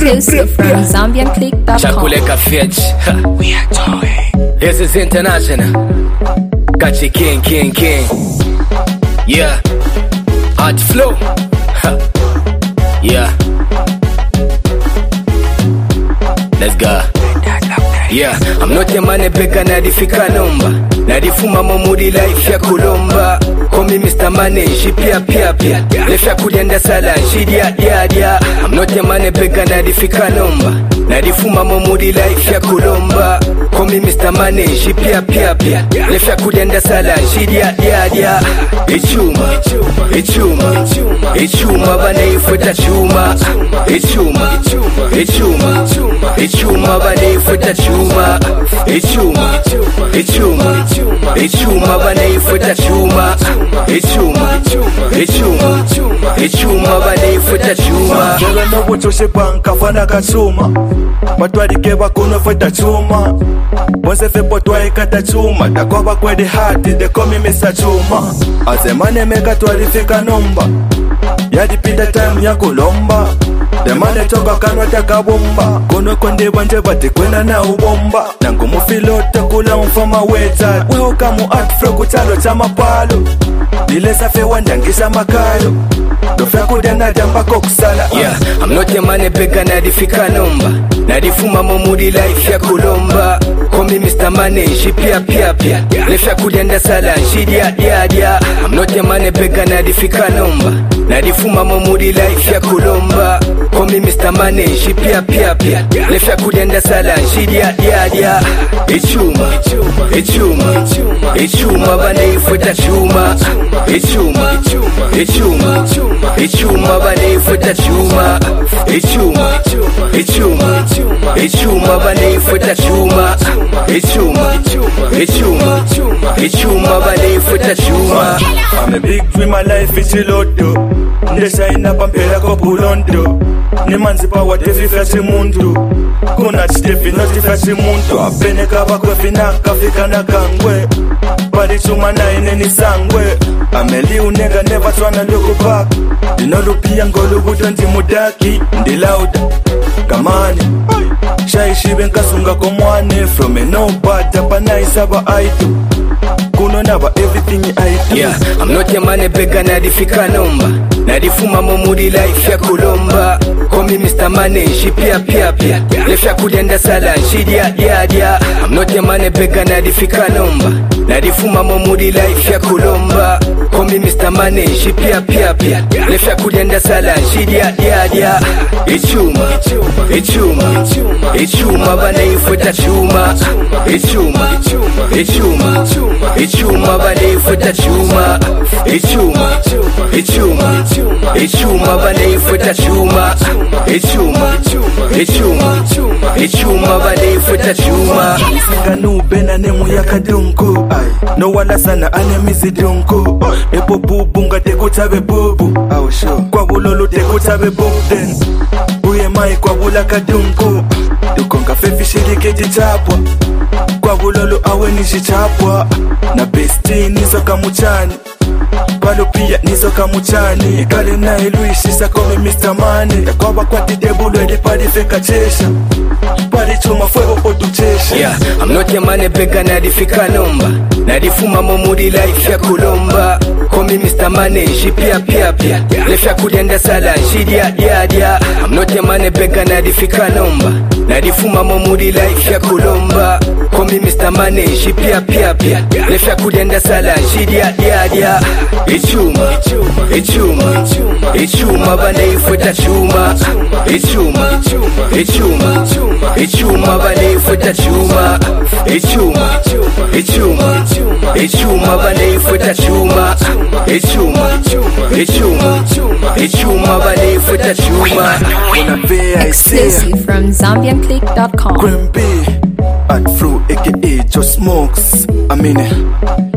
Exclusive from ZambianClick.com. Chakuleka Fetch. We are doing. This is international. Got you king. Yeah. Hot flow. Yeah. Let's go. Yeah, I'm not a man peka nadifika nomba. Nadifuma momudi life ya kulomba. Komi Mr. Money, she pia. Life ya kudenda sala, she dia. I'm not a man peka nadifika nomba. Nadifuma momudi life ya kulomba. Komi Mr. Money, she pia. Life ya kudenda sala, she dia. Ichuma bana ifuta chuma. Ichuma bana ifuta chuma. Ichuma bana ifuta chuma. Ichuma bana ifuta chuma. Jala no buchoshe banka fana kachuma. Matwari keba kuno futa chuma. Bonse fe potwa kata chuma. Takoba kwe de hati de komi misa chuma. Azemane mega twari fika nomba. Yadi pita time ya kulomba. Demane choka kanwa takabomba. Kono konde banje bati kwena na ubomba. Nangu mufilota kula mfama weta. Weho kamu atfro kuchalo chama palo. Dile safe wandangisha makalo. Dofya kudena jamba kokusala. Yeah, I'm not a man peka nadifika nomba. Nadifuma momudi life ya kulomba. Komi Mr. Money, she pia. Life ya kudenda sala, she dia. I'm not a man peka nadifika nomba. Nadifuma momudi life ya kulomba. Komi Mr. Money, she pia. Life ya kudenda sala, she dia. Ichuma bana ifuta chuma. Ichuma bana ifuta chuma. Ichuma bana ifuta chuma. Ichuma bana ifuta chuma. I'm a big dream, my life is a lotto. Ndeshayina pampela ko bulondo. Nimanzi pa watefi fasi muntu. Kuna chitefi noti fasi muntu. Apene kaba kwe finaka fika na kangwe. Bari chuma na ineni sangwe. Ameli unega never tryna look back. Dinolupia ngolu butonti mudaki. Ndi lauda kamani. Shaishi benkasunga komwane. From a nobody apana isaba aitu. Kuno naba everything I do. Yeah, I'm not a man peka nadifika nomba. Nadifuma momudi life ya kulomba. Komi Mr. Money, she pia. Life ya kudenda sala, she dia. I'm not a man peka nadifika nomba. Nadifuma momudi life ya kulomba. Komi Mr. Money, she pia. Life ya kudenda sala, she dia. Ichuma bana ifuta chuma. Ichuma bana ifuta chuma. Ichuma bana ifuta chuma. Ichuma bana ifuta chuma. Singa nubena nemu ya kadunku. No wala sana anemizi dunku. Epo bubu nga tekutabe bubu. Kwa bulolo tekutabe bubden. Uye mai kwa bula kadunku. Dukonga fefi shiriketi chapwa. Kwa bulolo awe nishichapwa. Na besti nisoka muchani. Balo pia nisoka muchani. Kale na iluishi sakome Mr. Money. Yakwaba kwa tidebulo edipadi feka chesha. Pari chuma fuego potu chesha. Yeah, I'm not a man peka nadifika nomba. Nadifuma momudi life ya kulomba. Komi Mr. Money, she pia. Life ya kudenda sala, she dia. I'm not a man peka nadifika nomba. Nadifuma momudi life ya kulomba. Komi Mr. Money, she pia. Life ya kudenda sala, she dia. Ichuma bana ifuta chuma. Ichuma bana ifuta chuma. Ichuma bana ifuta chuma. Ichuma bana ifuta chuma. Exclusive from ZambianClick.com. Grimby at Flu aka Just Smokes. I mean